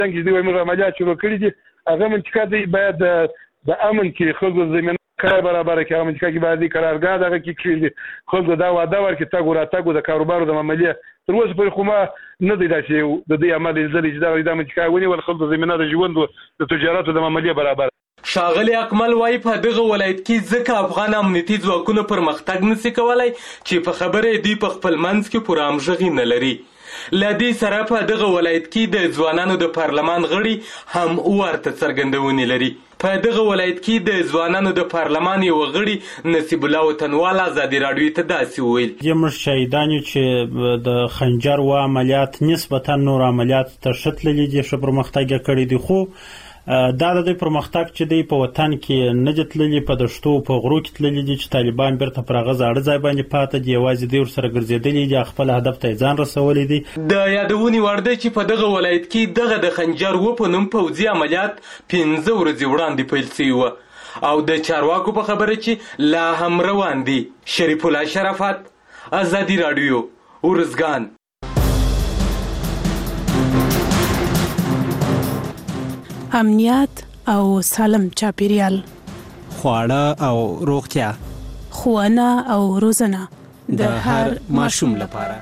څنګه دوی موږ عملیات شروع کړی دي هغه منطقه دی باید د امن کې خلکو زمينه کار برابر کې هغه منطقه کې باید قرارګاه دغه کې خلکو دا وعده ورکړي تاګ وراتګ د کاروبار د عملیه تر اوسه پورې خو ما نه دی داسې د دې عمل ځلې چې دا منطقه ونیول خلکو زمينه د ژوند د تجارت د عملیه برابر. ښاغلی اکمل وایي په دغه ولایت کې ځکه افغان امنیتي ځواکونه پرمختګ نشي کولی چې په خبره دوی په خپل منځ کې پوره همغږي نه لري. له دې سره په دغه ولایت کې د ځوانانو د پارلمان غړي هم ورته څرګندونې لري. په دغه ولایت کې د ځوانانو د پارلمان یو غړي نصیب الله وطنوال ازادي راډیو ته داسې وویل زموږ شهیدان چې د خنجر و عملیات نسبتا نور عملیات ته ښه تللي دي ښه پرمختګ یې کړی دی خو دا د دوی پرمختګ چې دی په وطن کې نه دي تللي په دشتو په غرو کې تللي دي چې طالبان بیرته پر هغه زاړه ځای باندې پاتې دي یوازې دوی ورسره ګرځېدلي دي خپل هدف ته ځان رسولی دي. د یادونې وړ دی چې په دغه ولایت کې دغه د خنجر و په نوم پوځي عملیات 15 ورځې وړاندې پیل شوي وه او د چارواکو په خبره چې لا هم روان دي. شریف الله شرافت ازادي راډیو ارزګان. امنیت او سالم چاپیریال، خواړه او روغتیا، ښوونه او روزنه د هر ماشوم لپاره.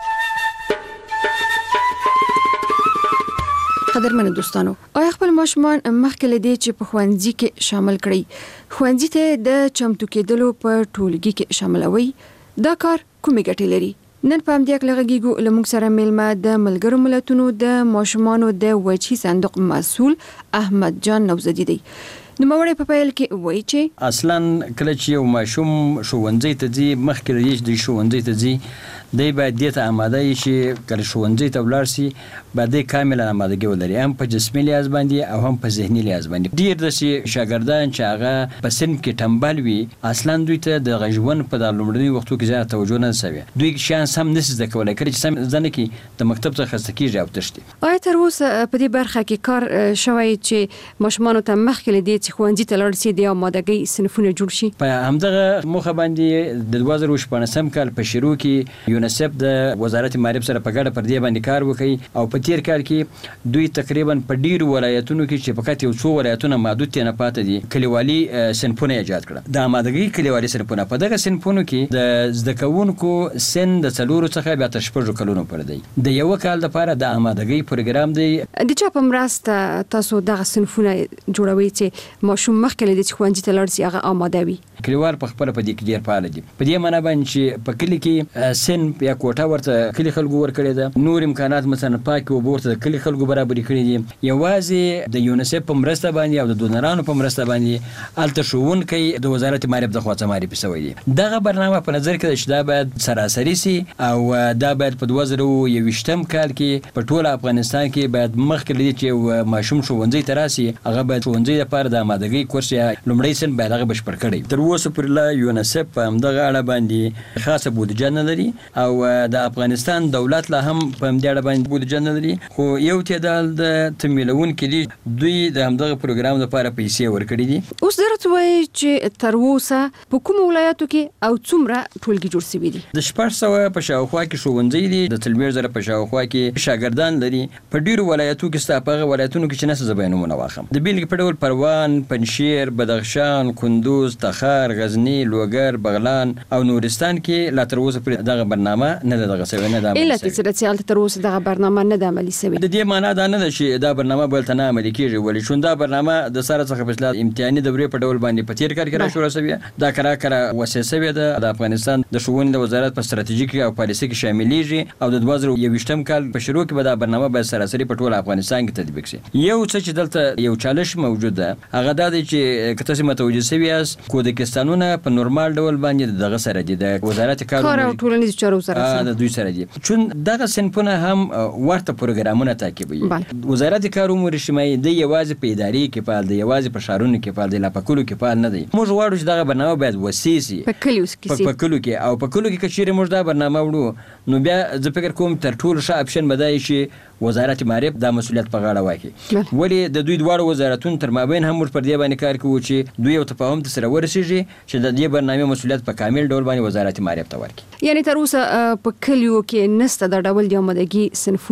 قدرمنو دوستانو، آیا خپل ماشومان مخکې له دې چې په ښوونځي کې شامل کړئ ښوونځي ته د چمتو کېدلو په ټولګي کې شاملوي؟ دا کار کومې ګټې لري؟ نن په همدې اړه غږیږو له موږ سره میلمه د ملګرو ملتونو د ماشومانو د وجهي صندوق مسؤل احمد جان نوزدي دی. نوموړی په پیل کې وایي چې اصلا کله چې یو ماشوم ښوونځي ته ځي مخکې له دې چې ښوونځي ته ځي دی باید دې ته اماده وي چې کله ښوونځي ته ولاړ شي باید دی کاملا امادګي ولري هم په جسمي لحاظ باندې او هم په ذهني لحاظ باندې. ډېر داسې شاګردان چې هغه په صنف کې ټمبل وي اصلا دوی ته د ژوند په دغه لومړنیو وختو کې زیاته توجه نه رسوي دوی شیان سم نشي زده کولی کله چې سم زده نه کړي د مکتب څخه خسته کېږي او تښتي. آیا تر اوسه په دې برخه کې کار شوی چې ماشومانو ته مخکې له دې چې ښوونځي ته لاړ شي د امادګۍ صنفونه جوړ شي؟ په همدغه موخه باندې د 2014 کال په شروع کې یونیسف د وزارت معارف سره په ګډه پر دې باندې کار وکړي او په تیر کال کې دوی تقریبا په ډیرو ولایتونو کې چې فقط یو څو ولایتونه محدود نه پاتې دي کلیوالي صنفونه ایجاد کړل. د امادګۍ کلیوالي صنفونه په دغه صنفونو کې د زده کوونکو سن د 4 څخه بیا تر 6 کلونو پورې دی. د یو کال لپاره د امادګۍ پروګرام دی. د چا په مرسته تاسو دغه صنفونه جوړوي چې ماشوم مخکې له دې چې ښوونځي ته لاړ شي هغه اماده وي؟ کلیوال په خپله په دې کې ډېر فعال دي. په دې معنا باندې چې په کلي کې صنف یا کوټه ورته کلي خلکو ورکړې ده نور امکانات مثلا پاکې اوبه ورته د کلي خلکو برابرې کړي دي. یوازې د یونیسف په مرسته باندې او د ډونرانو په مرسته باندې هلته ښوونکی د وزارت معارف د خوا څخه معرفي شوی دی. دغه برنامه په نظر کې ده چې دا باید سراسري سي او دا باید په 2021 کال کې په ټول افغانستان کې باید مخکې له دې چې ماشوم ښوونځي ته راسي هغه باید ښوونځي لپاره د امادګۍ کورس یا لومړی صنف باید هغه بشپړ کړی. تر اوسه پورې لا یونیسف په همدغه اړه باندې خاصه بودجه نه لري او د افغانستان دولت لا هم په همدې اړه باندې بودجه نه لري خو یو تعداد د تمویلونکي دي دوی د همدغه پروګرام لپاره پیسې ورکړي دي. اوس درته وایي چې تر اوسه په کومو ولایتو کې او څومره ټولګي جوړ شوي دي؟ د 600 په شاوخوا کې ښوونځي دي د 40,000 په شاوخوا کې شاګردان لري. په ډیرو ولایتو کې ستا په هغه ولایتونو کې چې نه څه زه به یې نومونه واخلم د بیلګې په ډول پروان، پنجشیر، بدخشان، کندوز، تخار، غزني، لوګر، بغلان او نورستان کې لا تر اوسه پورې دغه برنامه نه ده دغه شوې نه ده علت چې هلته تر اوسه دغه برنامه نه ده عملي شوې. د دې معنا دا نه ده چې دا برنامه به هلته نه عملي کېږي ولې چون دا برنامه د سره څخه په اصطلاح امتحاني دورې په ډول باندې په تېر کال کې راشوره شوې دا کره وسیع شوې ده د افغانستان د ښوونې د وزارت په ستراتیژیک او پالیسي کې شاملېږي او د 2021 کال په شروع کې به دا برنامه باید سراسري په ټول افغانستان کې تطبیق شي. یو څه چې دلته یو چالش موجود ده هغه دا دی چې که تاسو متوجه شوي یاست کودکستانونه په نورمال ډول باندې دغه سره دي د وزارت کار او ټولنیزو چارو سره د دوی سره دي چون دغه صنفونه هم ورته پروګرامونه تعقیبوي. وزارت کار امور اجتماعي د یوازې په ادارې کې فعال دی یوازې په ښارونو کې فعال دی لا په کلو کې فعال نه دی. موږ غواړو چې دغه برنامه باید وسیع شي په کلیو کې او په کلو کې که چیرې موږ دا برنامه وړو نو بیا زه فکر کوم تر ټولو ښه اپشن به دا وي چې وزارت معارف دا مسؤلیت په غاړه واخلي. ولې د دوی دواړو وزارتونو تر مابین هم موږ پر دې باندې کار کوو چې دوی یو تفاهم ته سره ورسېږي چې د دې برنامې مسؤلیت په کامل ډول باندې وزارت معارف ته ورکړي. یعنې تر اوسه په کلیو کې نشته دا ډول د امادګۍ صنفونه؟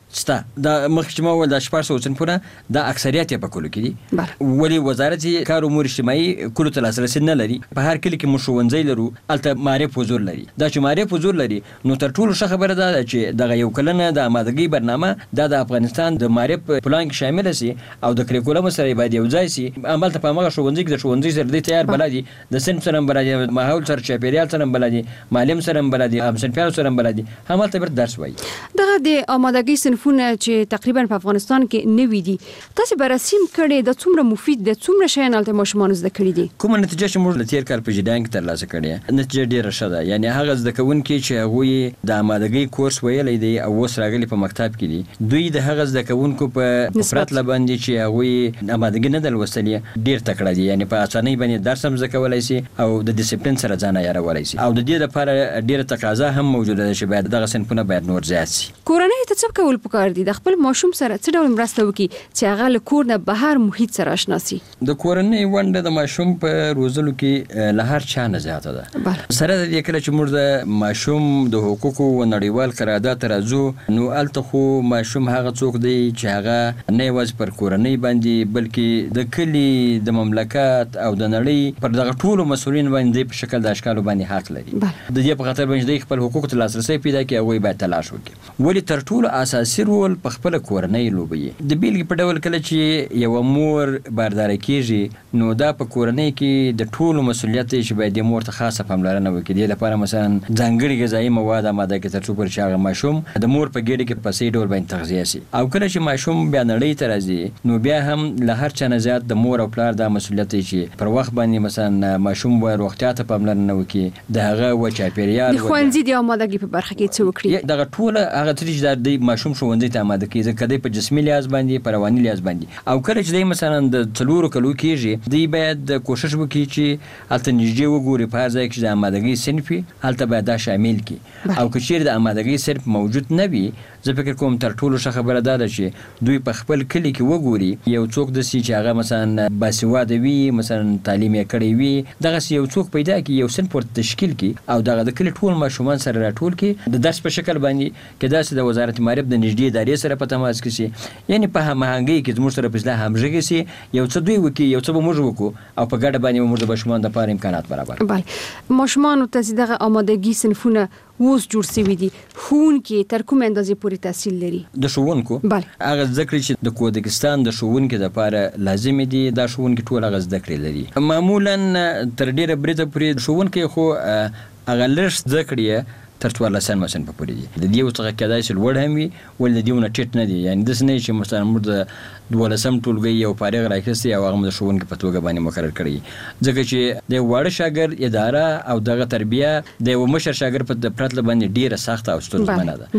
ستا دا مخکې ما وویل دا 1400 صنفونه دا اکثریت یې په کلو کې دي. ولې وزارت کار امور اجتماعي کلو ته لاسرسی نه لري؟ په هر کلي کې موږ ښوونځی لرو، هلته معرف حضور لري. دا چې معرف حضور لري نو تر ټولو ښه خبره ده چې دغه یو کلنه د آمادګۍ برنامه دا د افغانستان د معرف پلان کې شامله سي او د کریکولم سره باید یو ځای سي. همالته په هغه ښوونځي کې د ښوونځي سره دی تیار بلدي، د صنف سره بلدي، ماحول سره چاپیریال سره بلدي، معلم سره بلدي، همصنفیانو سره بلدي، همالته بر درس وایي. دغه د آمادګۍ صنفونه چې تقریبا په افغانستان کې نوي دي، تاسو به رسم کړي د څومره مفید د څومره شیان الته ماشومان زده کړي دي؟ کومه نتیجه چې موږ لتیر کال په جریان کې ترلاسه کړې نتیجه ډیره ښه ده. یعنی هغه زده کوونکي چې هغوی د آمادګۍ کورس ویلی دی او اوس راغلي په مکتب کې دي، دوی د هغه زده کوونکو په پرتله باندې چې هغوی آمادګي نه ده لوستلې ډیر تکړه دي. یعنی په اسانۍ باندې درس هم زده کولی سي او د ډیسپلین سره ځان عیارولی سي. او د دې لپاره ډیره تقاضا هم موجوده ده چې باید دغه صنفونه باید نور زیات سي. کورنۍ ته څه کول پکار دي د خپل ماشوم سره څه ډول مرسته وکړي چې هغه له کور نه بهر محیط سره آشنا سي؟ د کورنۍ ونډه د ماشوم په روزلو کې له هر چا نه زیاته ده. سره د دې کله چې موږ د ماشوم د حقوقو او نړیوال قرارداد ته راځو نو هلته خو ماشوم هغه څوک دی چې هغه نه یوازې پر کورنۍ باندې بلکې د کلي، د مملکت او د نړۍ پر دغه ټولو مسؤلین باندې په شکل د اشکالو باندې حق لري. د دې په خاطر باندې خپل حقوق ته لاسرسی پیدا کړي هغوی باید تلاش وکړي. ولې تر ټولو اساسي رول په خپل کورنۍ لوبوي. د بیلګې په ډول کله چې یو مور بارداره کیږي نو دا په کورنۍ کې د ټولو مسؤلیت دی چې باید د مور ته خاصه پاملرنه وکړي. د لپاره مثلا ځانګړي غذایي مواد آماده کړي تر څو پورې چې هغه ماشوم د مور په ګېډه کې په صحیح ډول باندې تغذیه سي. او کله چې ماشوم بیا نړۍ ته راځي نو بیا هم له هر چا نه زیات د مور او پلار دا مسؤلیت دی چې پر وخت باندې مثلا ماشوم باید روغتیا ته پاملرنه وکړي، د هغه و چاپیریال د ښوونځي د آمادګۍ په برخه کې څه وکړي. دغه ټوله هغه څه چې د ماشوم ښوونځي ته آماده کوي ځکه دی په جسمي لحاظ باندې په رواني لحاظ باندې. او کله چې دی مثلا د 4 کلو کېږي دی باید کوشش وکړي چې هلته نږدې وګوري په هر ځای کې چې د آمادګۍ صنف وي هلته باید دا شامل کړي. او که چیرې د آمادګۍ صنف موجود نه وي زه فکر کوم تر ټولو ښه خبره دا ده چې دوی په خپل کلي کې وګوري یو څوک داسې چې هغه مثلا باسواده وي، مثلا تعلیم یې کړی وي، دغسې یو څوک پیدا کړي، یو صنف ورته تشکیل کړي او دغه د کلي ټول ماشومان سره راټول کړي د درس په شکل باندې کې داسې د وزارت معرف د نږدې ادارې سره په تماس کې سي. یعنې په هماهنګۍ کې زموږ سره په اصلاح همغږي سي، یو څه دوی وکړي یو څه به موږ وکړو او په ګډه باندې موږ د ماشومانو دپاره امکانات برابر کړو. ماشومانو ته چې دغه آمادګي صنفونه اوس جوړ شوي دي، ښوونکي تر کومې اندازې پورې تحصیل لري؟ د ښوونکو هغه زده کړې چې د کوزاکستان د ښوونکي دپاره لازمې دي دا ښوونکي ټول هغه زده کړې لري. معمولا تر ډېره بریده پورې ښوونکي خو هغه لږ زده کړې تر 14 صنف پورې دي. د دې څخه کېدای شي لوړ هم وي ولې د دې نه ټیټ نه دي. یعنې داسې نه چې مثلا موږ د 12 ټولګي یو فارغ راکستي او هغه د ښوونکي په توګه باندې مقرر کړی ځکه چې د واړه شاګرد اداره او دغه تربیه د یو مشر شاګرد په پرتله باندې ډیره سخته او ستونزمنه ده.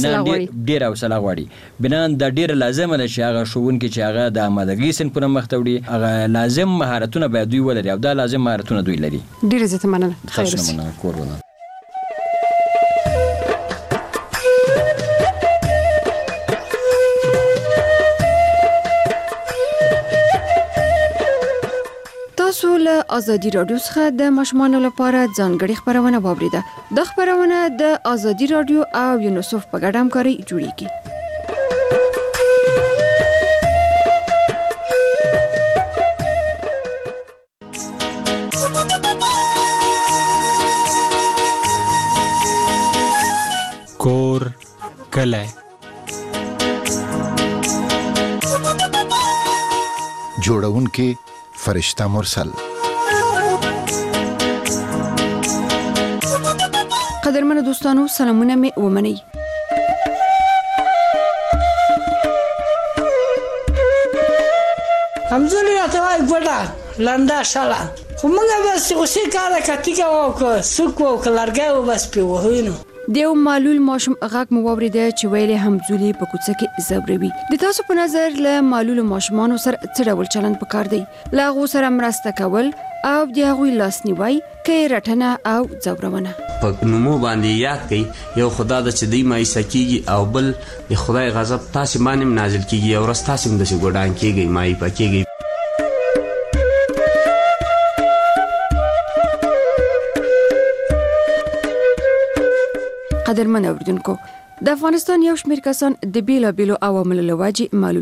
ډیره حوصله غواړي. بنا د ډیره لازمه ده چې هغه ښوونکي چې هغه د آمادګۍ صنفونه مخته وړي هغه لازم مهارتونه باید دوی ولري او دا لازم مهارتونه دوی لري. ډیره زیاته مننه. خیر مننه. کور تاسو له آزادي رادیو څخه د ماشومانو لپاره ځانګړي خبرونه واوریده. د خبرونه د آزادي رادیو او یونیسف په ګډه همکاري جوړیږي. کور کلی جوړونکي فرشتہ مرسل. قدرمنو دوستانو سلامونه مې ومنئ. همزولی راتوای گوڑا لنده شالا خو منگا بس غصی کارا کتیگا و سوک و کلرگه و بس پیوهوینو. دیو معلول ماشوم غږ مو واوریده چې ویلې همزولي په کوڅه کې زبروي. د تاسو په نظر له معلول ماشومانو سره څه ډول چلند پکار دی؟ له هغو سره مرسته کول او د هغوی لاسنیوی کې رټنه او ځورونه په نومو باندې یاد کړئ. یو خدا د چې دوی مایوسه کېږي او بل د خدای غضب تاسې باندې نازل کېږي او ورځ تاسې هم داسې ګوډان کېږئ مایوپه کېږئ. قدرمن اوریدونکو د افغانستان یو شمېر کسان د بیلابیلو عواملو له وجې معلول